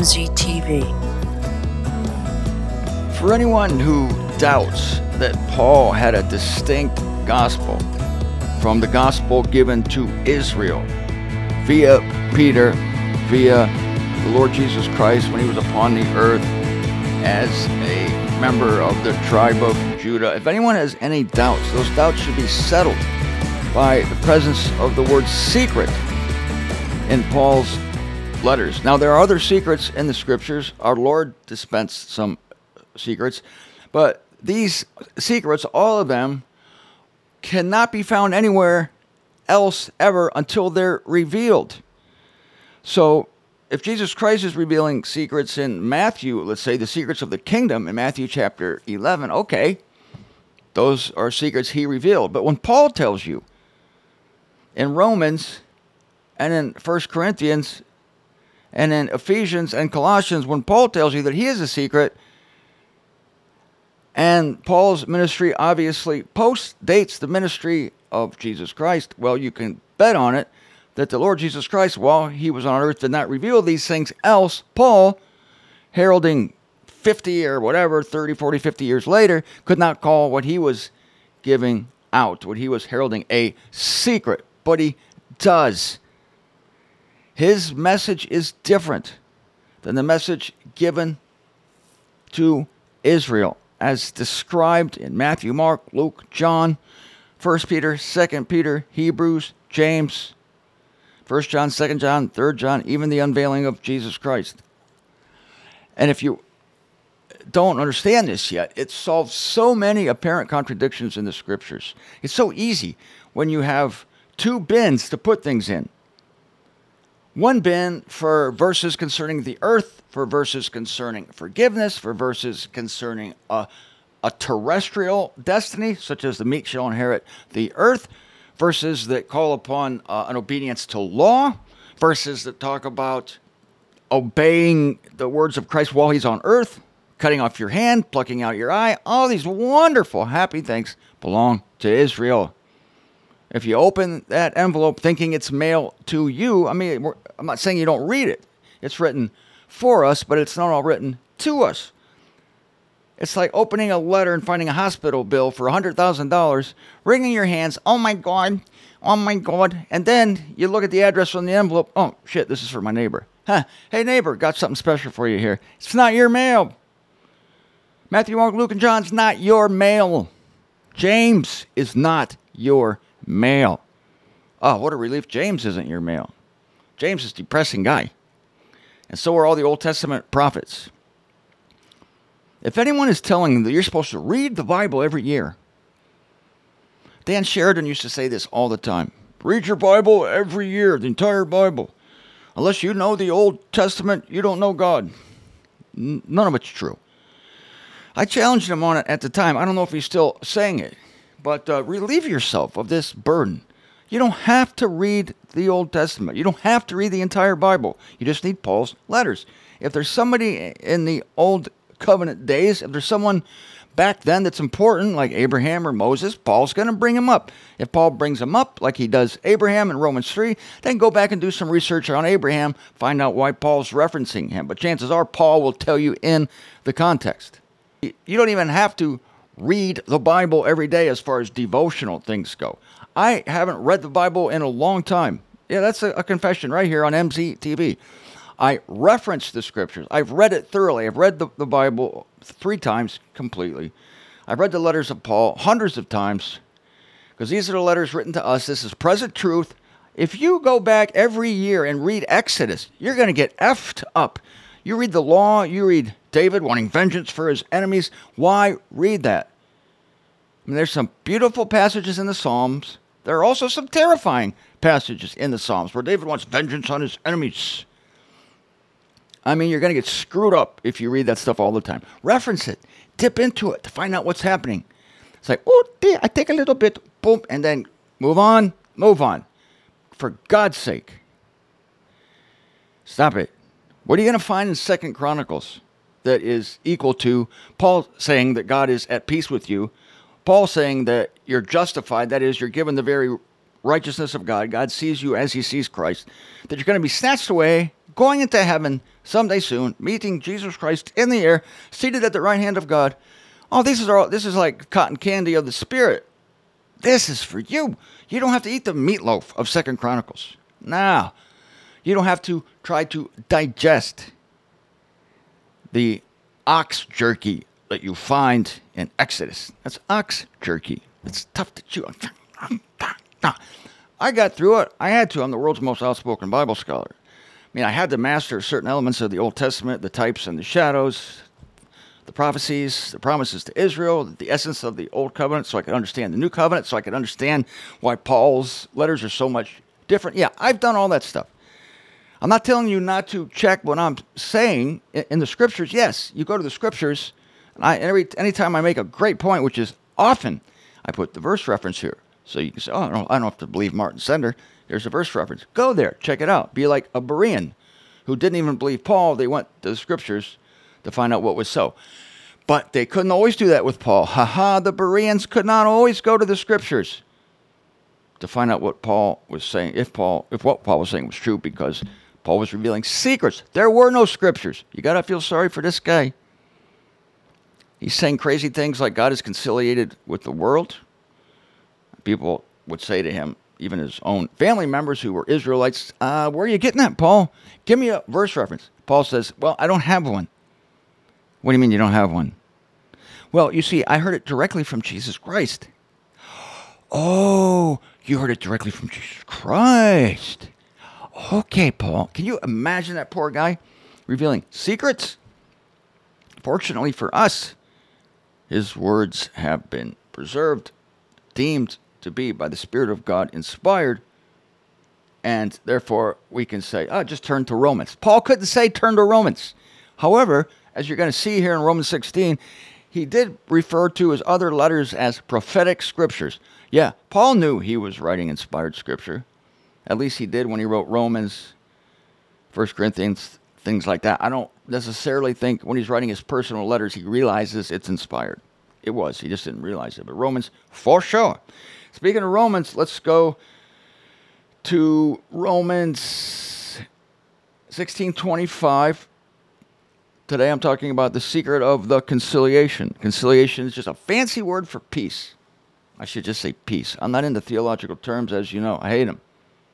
MZTV. For anyone who doubts that Paul had a distinct gospel from the gospel given to Israel via Peter, via the Lord Jesus Christ when he was upon the earth as a member of the tribe of Judah, if anyone has any doubts, those doubts should be settled by the presence of the word secret in Paul's letters. Now, there are other secrets in the scriptures. Our Lord dispensed some secrets, but these secrets, all of them, cannot be found anywhere else ever until they're revealed. So, if Jesus Christ is revealing secrets in Matthew, let's say the secrets of the kingdom in Matthew chapter 11, okay, those are secrets he revealed. But when Paul tells you in Romans and in 1 Corinthians and in Ephesians and Colossians, when Paul tells you that he is a secret, and Paul's ministry obviously post-dates the ministry of Jesus Christ, well, you can bet on it that the Lord Jesus Christ, while he was on earth, did not reveal these things, else Paul, heralding 50 or whatever, 30, 40, 50 years later, could not call what he was giving out, what he was heralding, a secret. But he does. His message is different than the message given to Israel, as described in Matthew, Mark, Luke, John, 1 Peter, 2 Peter, Hebrews, James, 1 John, 2 John, 3 John, even the unveiling of Jesus Christ. And if you don't understand this yet, it solves so many apparent contradictions in the scriptures. It's so easy when you have two bins to put things in. One bin for verses concerning the earth, for verses concerning forgiveness, for verses concerning a terrestrial destiny, such as the meek shall inherit the earth, verses that call upon an obedience to law, verses that talk about obeying the words of Christ while he's on earth, cutting off your hand, plucking out your eye. All these wonderful, happy things belong to Israel. If you open that envelope thinking it's mail to you, I'm not saying you don't read it. It's written for us, but it's not all written to us. It's like opening a letter and finding a hospital bill for $100,000, wringing your hands, oh my God, and then you look at the address on the envelope, oh shit, this is for my neighbor. Hey neighbor, got something special for you here. It's not your mail. Matthew, Mark, Luke, and John's not your mail. James is not your mail. Oh, what a relief James isn't your mail. James is a depressing guy. And so are all the Old Testament prophets. If anyone is telling you that you're supposed to read the Bible every year, Dan Sheridan used to say this all the time. Read your Bible every year, the entire Bible. Unless you know the Old Testament, you don't know God. None of it's true. I challenged him on it at the time. I don't know if he's still saying it. But relieve yourself of this burden. You don't have to read the Old Testament. You don't have to read the entire Bible. You just need Paul's letters. If there's somebody in the Old Covenant days, if there's someone back then that's important, like Abraham or Moses, Paul's going to bring him up. If Paul brings him up, like he does Abraham in Romans 3, then go back and do some research on Abraham, find out why Paul's referencing him. But chances are Paul will tell you in the context. You don't even have to read the Bible every day as far as devotional things go. I haven't read the Bible in a long time. Yeah, that's a confession right here on MZTV. I reference the scriptures. I've read it thoroughly. I've read the Bible 3 times completely. I've read the letters of Paul hundreds of times because these are the letters written to us. This is present truth. If you go back every year and read Exodus, you're going to get effed up. You read the law, you read David wanting vengeance for his enemies. Why read that? I mean, there's some beautiful passages in the Psalms. There are also some terrifying passages in the Psalms where David wants vengeance on his enemies. I mean, you're going to get screwed up if you read that stuff all the time. Reference it. Dip into it to find out what's happening. It's like, oh, I take a little bit, boom, and then move on. For God's sake. Stop it. What are you going to find in 2 Chronicles that is equal to Paul saying that God is at peace with you? Paul saying that you're justified, that is, you're given the very righteousness of God. God sees you as he sees Christ. That you're going to be snatched away, going into heaven someday soon, meeting Jesus Christ in the air, seated at the right hand of God. Oh, this is like cotton candy of the Spirit. This is for you. You don't have to eat the meatloaf of 2 Chronicles. Now, you don't have to try to digest the ox jerky that you find in Exodus. That's ox jerky. It's tough to chew. I got through it. I had to. I'm the world's most outspoken Bible scholar. I mean, I had to master certain elements of the Old Testament, the types and the shadows, the prophecies, the promises to Israel, the essence of the Old Covenant, so I could understand the New Covenant, so I could understand why Paul's letters are so much different. Yeah, I've done all that stuff. I'm not telling you not to check what I'm saying in the Scriptures. Yes, you go to the Scriptures, and anytime I make a great point, which is often, I put the verse reference here. So you can say, oh, no, I don't have to believe Martin Sender. There's a verse reference. Go there. Check it out. Be like a Berean who didn't even believe Paul. They went to the Scriptures to find out what was so. But they couldn't always do that with Paul. The Bereans could not always go to the Scriptures to find out what Paul was saying, if what Paul was saying was true, because Paul was revealing secrets. There were no Scriptures. You got to feel sorry for this guy. He's saying crazy things like God is conciliated with the world. People would say to him, even his own family members who were Israelites, where are you getting that, Paul? Give me a verse reference. Paul says, well, I don't have one. What do you mean you don't have one? Well, you see, I heard it directly from Jesus Christ. Oh, you heard it directly from Jesus Christ. Okay, Paul. Can you imagine that poor guy revealing secrets? Fortunately for us, his words have been preserved, deemed to be by the Spirit of God inspired, and therefore we can say, just turn to Romans. Paul couldn't say turn to Romans. However, as you're going to see here in Romans 16, he did refer to his other letters as prophetic scriptures. Yeah, Paul knew he was writing inspired scripture. At least he did when he wrote Romans, 1 Corinthians, things like that. I don't necessarily think when he's writing his personal letters, he realizes it's inspired. It was. He just didn't realize it. But Romans, for sure. Speaking of Romans, let's go to Romans 16:25. Today I'm talking about the secret of the conciliation. Conciliation is just a fancy word for peace. I should just say peace. I'm not into theological terms, as you know. I hate them.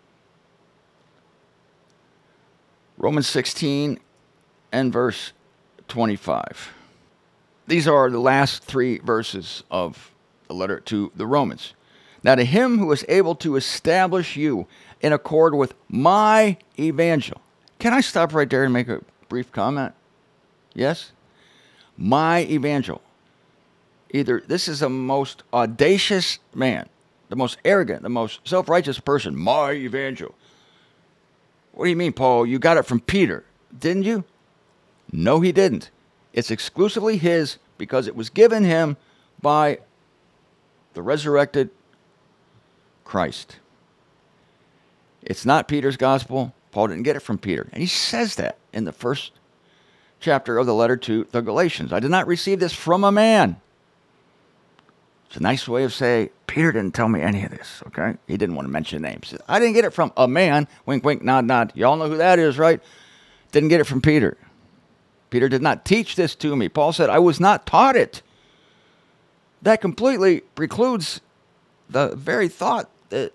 Romans 16 and verse 25. These are the last three verses of the letter to the Romans. Now to him who is able to establish you in accord with my evangel. Can I stop right there and make a brief comment? Yes? My evangel. Either this is the most audacious man, the most arrogant, the most self-righteous person. My evangel. What do you mean, Paul? You got it from Peter, didn't you? No, he didn't. It's exclusively his because it was given him by the resurrected Christ. It's not Peter's gospel. Paul didn't get it from Peter. And he says that in the first chapter of the letter to the Galatians. I did not receive this from a man. It's a nice way of saying, Peter didn't tell me any of this, okay? He didn't want to mention names. He said, I didn't get it from a man. Wink, wink, nod, nod. Y'all know who that is, right? Didn't get it from Peter. Peter did not teach this to me. Paul said, I was not taught it. That completely precludes the very thought that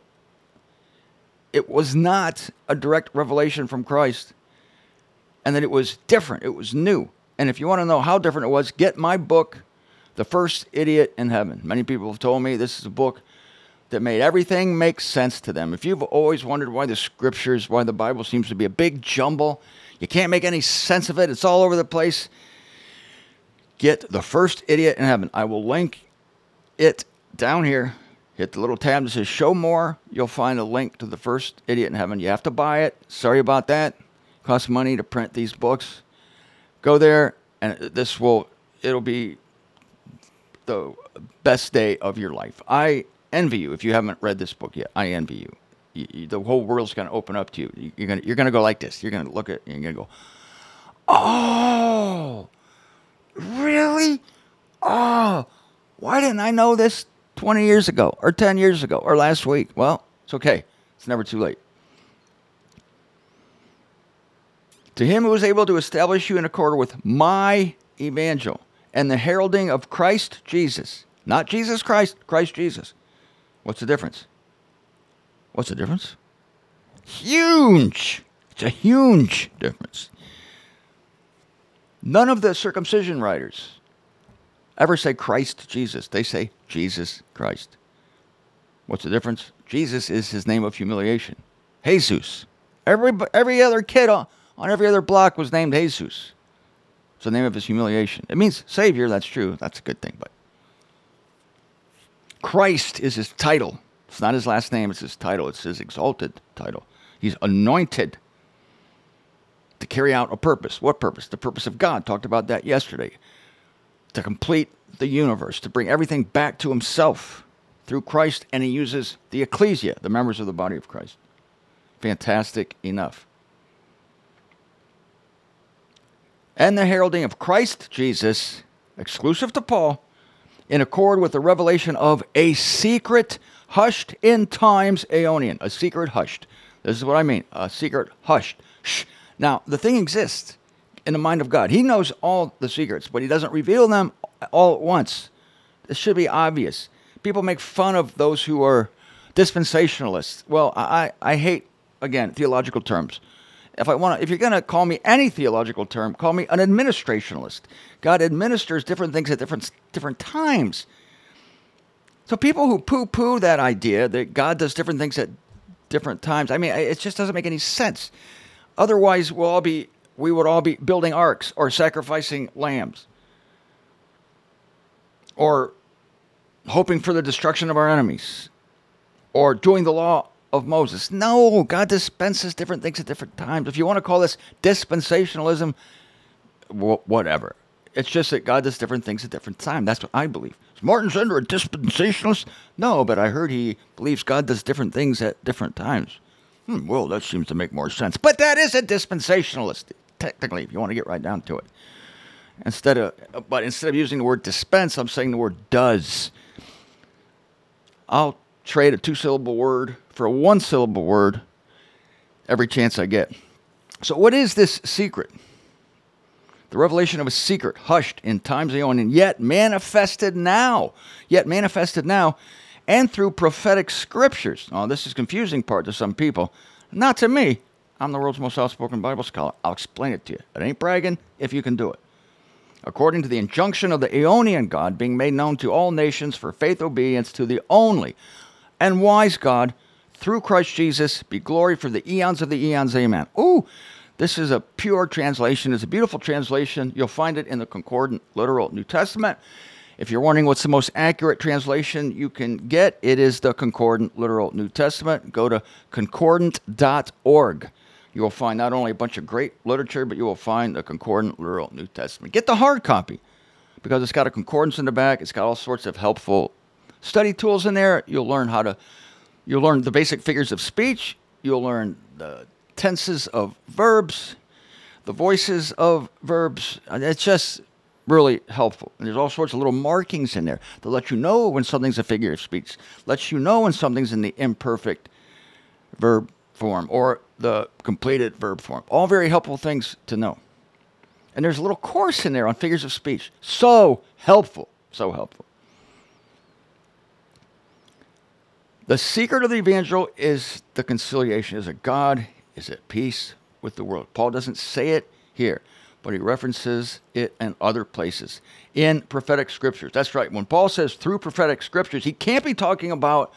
it was not a direct revelation from Christ and that it was different. It was new. And if you want to know how different it was, get my book, The First Idiot in Heaven. Many people have told me this is a book that made everything make sense to them. If you've always wondered why the scriptures, why the Bible seems to be a big jumble, you can't make any sense of it, it's all over the place, get The First Idiot in Heaven. I will link it down here. Hit the little tab that says Show More. You'll find a link to The First Idiot in Heaven. You have to buy it. Sorry about that. It costs money to print these books. Go there, and it'll be the best day of your life. I envy you if you haven't read this book yet. I envy you. The whole world's going to open up to you. You're going to go like this. You're going to look at it and you're going to go, oh, really? Oh, why didn't I know this 20 years ago or 10 years ago or last week? Well, it's okay. It's never too late. To him who is able to establish you in accord with my evangel and the heralding of Christ Jesus. Not Jesus Christ, Christ Jesus. What's the difference? What's the difference? Huge! It's a huge difference. None of the circumcision writers ever say Christ Jesus. They say Jesus Christ. What's the difference? Jesus is his name of humiliation. Jesus. Every other kid on every other block was named Jesus. It's the name of his humiliation. It means Savior, that's true. That's a good thing. But Christ is his title. It's not his last name, it's his title. It's his exalted title. He's anointed to carry out a purpose. What purpose? The purpose of God. Talked about that yesterday. To complete the universe, to bring everything back to himself through Christ, and he uses the ecclesia, the members of the body of Christ. Fantastic enough. And the heralding of Christ Jesus, exclusive to Paul, in accord with the revelation of a secret hushed in times aeonian. A secret hushed. This is what I mean. A secret hushed. Shh. Now, the thing exists in the mind of God. He knows all the secrets, but he doesn't reveal them all at once. This should be obvious. People make fun of those who are dispensationalists. Well, I hate, again, theological terms. If you're going to call me any theological term, call me an administrationalist. God administers different things at different times. So people who poo-poo that idea that God does different things at different times, I mean, it just doesn't make any sense. Otherwise, we would all be building arks or sacrificing lambs or hoping for the destruction of our enemies or doing the law of Moses. No, God dispenses different things at different times. If you want to call this dispensationalism, whatever. It's just that God does different things at different times. That's what I believe. Is Martin Sender a dispensationalist? No, but I heard he believes God does different things at different times. Well, that seems to make more sense. But that is a dispensationalist, technically, if you want to get right down to it. Instead of using the word dispense, I'm saying the word does. I'll trade a 2-syllable word for a 1-syllable word every chance I get. So what is this secret? The revelation of a secret, hushed in times aeonian, yet manifested now, and through prophetic scriptures. Now, this is confusing part to some people. Not to me. I'm the world's most outspoken Bible scholar. I'll explain it to you. It ain't bragging if you can do it. According to the injunction of the Aeonian God, being made known to all nations for faith obedience to the only and wise God, through Christ Jesus, be glory for the eons of the eons. Amen. Ooh, this is a pure translation. It's a beautiful translation. You'll find it in the Concordant Literal New Testament. If you're wondering what's the most accurate translation you can get, it is the Concordant Literal New Testament. Go to concordant.org. You will find not only a bunch of great literature, but you will find the Concordant Literal New Testament. Get the hard copy because it's got a concordance in the back. It's got all sorts of helpful study tools in there. You'll learn the basic figures of speech. You'll learn the tenses of verbs, the voices of verbs. It's just really helpful. And there's all sorts of little markings in there to let you know when something's a figure of speech, lets you know when something's in the imperfect verb form or the completed verb form. All very helpful things to know. And there's a little course in there on figures of speech. So helpful. So helpful. The secret of the evangel is the conciliation, is that God is at peace with the world. Paul doesn't say it here, but he references it in other places, in prophetic scriptures. That's right. When Paul says through prophetic scriptures, he can't be talking about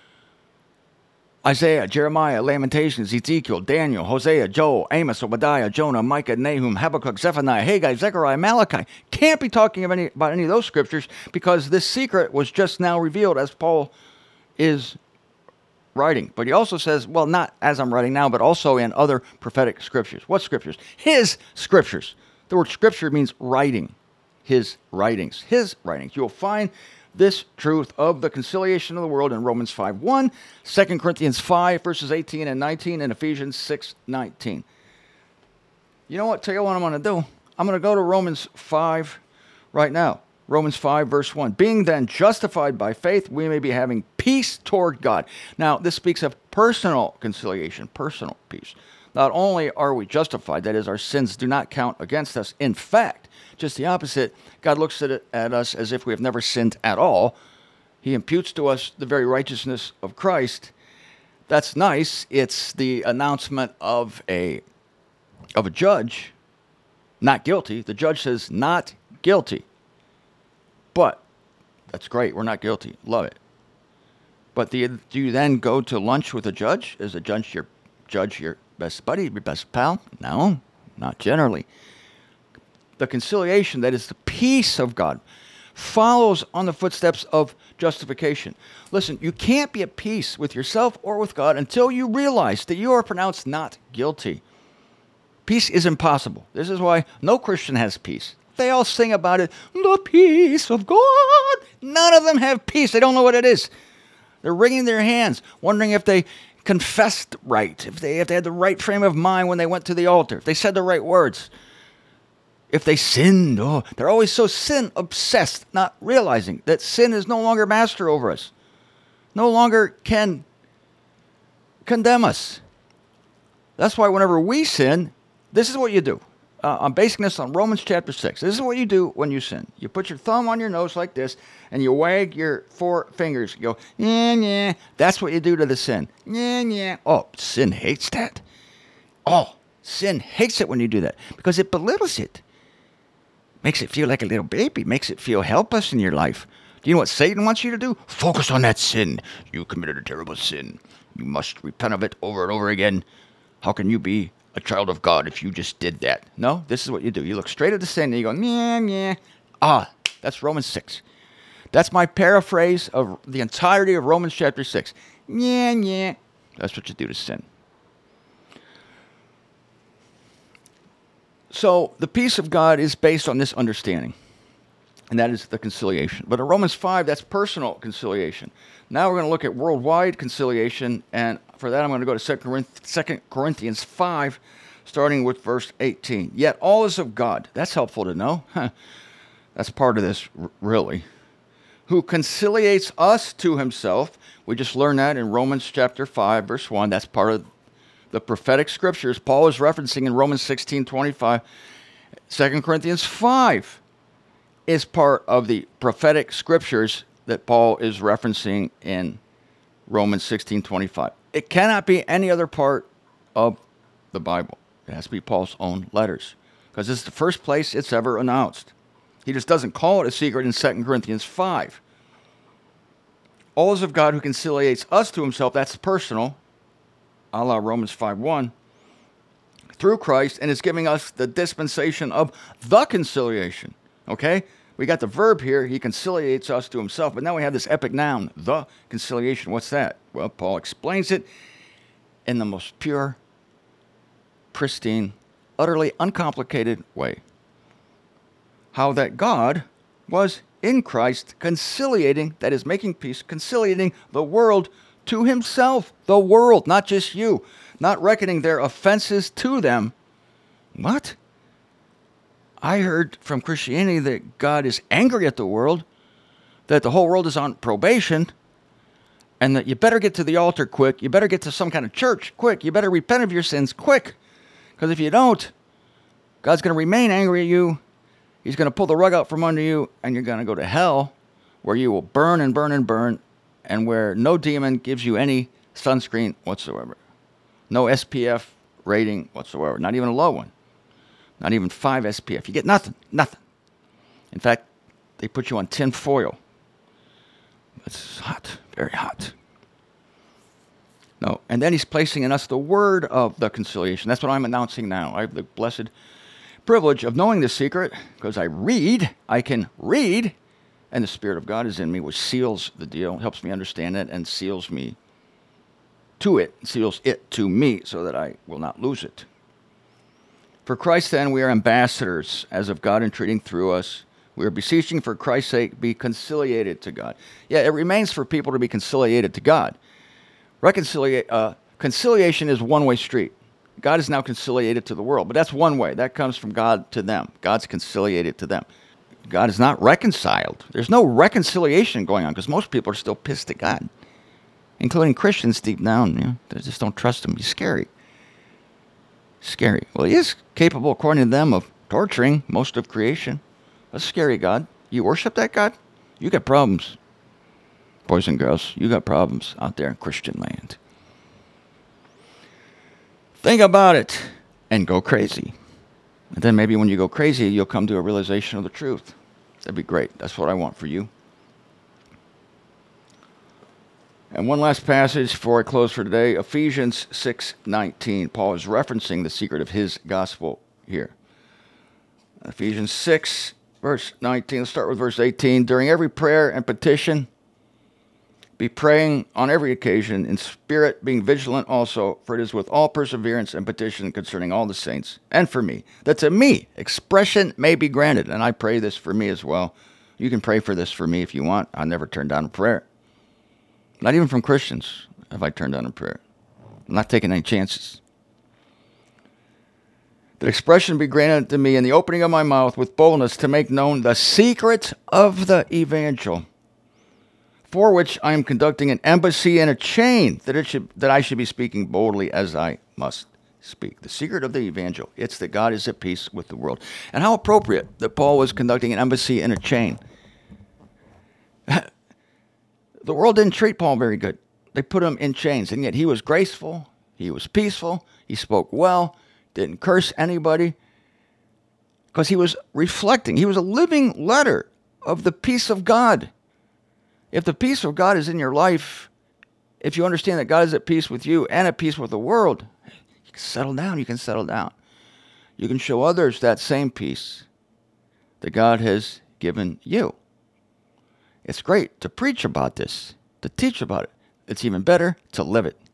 Isaiah, Jeremiah, Lamentations, Ezekiel, Daniel, Hosea, Joel, Amos, Obadiah, Jonah, Micah, Nahum, Habakkuk, Zephaniah, Haggai, Zechariah, Malachi. Can't be talking about any of those scriptures because this secret was just now revealed as Paul is writing. But he also says, well, not as I'm writing now, but also in other prophetic scriptures. What scriptures? His scriptures. The word scripture means writing. His writings. His writings. You'll find this truth of the conciliation of the world in Romans 5:1, 2 Corinthians 5, verses 18 and 19, and Ephesians 6:19. You know what? Tell you what I'm going to do. I'm going to go to Romans 5 right now. Romans 5, verse 1. Being then justified by faith, we may be having peace toward God. Now, this speaks of personal conciliation, personal peace. Not only are we justified, that is, our sins do not count against us. In fact, just the opposite. God looks at us as if we have never sinned at all. He imputes to us the very righteousness of Christ. That's nice. It's the announcement of a judge, not guilty. The judge says not guilty. But that's great. We're not guilty. Love it. But do you then go to lunch with a judge? Is a judge your best buddy, your best pal? No, not generally. The conciliation, that is the peace of God, follows on the footsteps of justification. Listen, you can't be at peace with yourself or with God until you realize that you are pronounced not guilty. Peace is impossible. This is why no Christian has peace. They all sing about it, the peace of God. None of them have peace. They don't know what it is. They're wringing their hands, wondering if they confessed right, if they had the right frame of mind when they went to the altar, if they said the right words. If they sinned, they're always so sin-obsessed, not realizing that sin is no longer master over us, no longer can condemn us. That's why whenever we sin, this is what you do. I'm basing this on Romans chapter 6. This is what you do when you sin. You put your thumb on your nose like this, and you wag your 4 fingers. You go, yeah, yeah. That's what you do to the sin. Yeah, yeah. Oh, sin hates that. Oh, sin hates it when you do that because it belittles it. Makes it feel like a little baby. Makes it feel helpless in your life. Do you know what Satan wants you to do? Focus on that sin. You committed a terrible sin. You must repent of it over and over again. How can you be a child of God if you just did that? No, this is what you do. You look straight at the sin and you go, yeah, yeah. Ah, that's Romans 6. That's my paraphrase of the entirety of Romans chapter 6. Yeah, yeah. That's what you do to sin. So the peace of God is based on this understanding, and that is the conciliation. But in Romans 5, that's personal conciliation. Now we're going to look at worldwide conciliation, and for that I'm going to go to 2 Corinthians 5, starting with verse 18. Yet all is of God. That's helpful to know. That's part of this, really. Who conciliates us to himself. We just learned that in Romans chapter 5, verse 1. That's part of the prophetic scriptures Paul is referencing in Romans 16:25. 2 Corinthians 5 is part of the prophetic scriptures that Paul is referencing in Romans 16:25. It cannot be any other part of the Bible. It has to be Paul's own letters because it's the first place it's ever announced. He just doesn't call it a secret in 2 Corinthians 5. All is of God who conciliates us to himself. That's personal, a la Romans 5:1, through Christ, and is giving us the dispensation of the conciliation. Okay? We got the verb here. He conciliates us to himself. But now we have this epic noun, the conciliation. What's that? Well, Paul explains it in the most pure, pristine, utterly uncomplicated way. How that God was in Christ conciliating, that is making peace, conciliating the world to himself. The world, not just you. Not reckoning their offenses to them. What? I heard from Christianity that God is angry at the world, that the whole world is on probation, and that you better get to the altar quick, you better get to some kind of church quick, you better repent of your sins quick, because if you don't, God's going to remain angry at you, he's going to pull the rug out from under you, and you're going to go to hell, where you will burn and burn and burn, and where no demon gives you any sunscreen whatsoever. No SPF rating whatsoever, not even a low one. Not even 5 SPF. You get nothing. Nothing. In fact, they put you on tin foil. It's hot. Very hot. No. And then he's placing in us the word of the conciliation. That's what I'm announcing now. I have the blessed privilege of knowing this secret because I can read, and the Spirit of God is in me, which seals the deal, helps me understand it, and seals me to it, seals it to me so that I will not lose it. For Christ, then, we are ambassadors, as of God entreating through us. We are beseeching for Christ's sake, be conciliated to God. Yeah, it remains for people to be conciliated to God. Conciliation is one-way street. God is now conciliated to the world, but that's one way. That comes from God to them. God's conciliated to them. God is not reconciled. There's no reconciliation going on because most people are still pissed at God, including Christians deep down. They just don't trust him. He's scary. Scary. Well, he is capable, according to them, of torturing most of creation. A scary God. You worship that God? You got problems. Boys and girls, you got problems out there in Christian land. Think about it and go crazy. And then maybe when you go crazy, you'll come to a realization of the truth. That'd be great. That's what I want for you. And one last passage before I close for today, Ephesians 6:19. Paul is referencing the secret of his gospel here. Ephesians 6, verse 19. Let's start with verse 18. During every prayer and petition, be praying on every occasion in spirit, being vigilant also, for it is with all perseverance and petition concerning all the saints, and for me, that to me expression may be granted. And I pray this for me as well. You can pray for this for me if you want. I never turn down a prayer. Not even from Christians have I turned down a prayer. I'm not taking any chances. That expression be granted to me in the opening of my mouth with boldness to make known the secret of the evangel, for which I am conducting an embassy in a chain, that I should be speaking boldly as I must speak. The secret of the evangel. It's that God is at peace with the world. And how appropriate that Paul was conducting an embassy in a chain. The world didn't treat Paul very good. They put him in chains, and yet he was graceful, he was peaceful, he spoke well, didn't curse anybody, because he was reflecting. He was a living letter of the peace of God. If the peace of God is in your life, if you understand that God is at peace with you and at peace with the world, you can settle down. You can settle down. You can show others that same peace that God has given you. It's great to preach about this, to teach about it. It's even better to live it.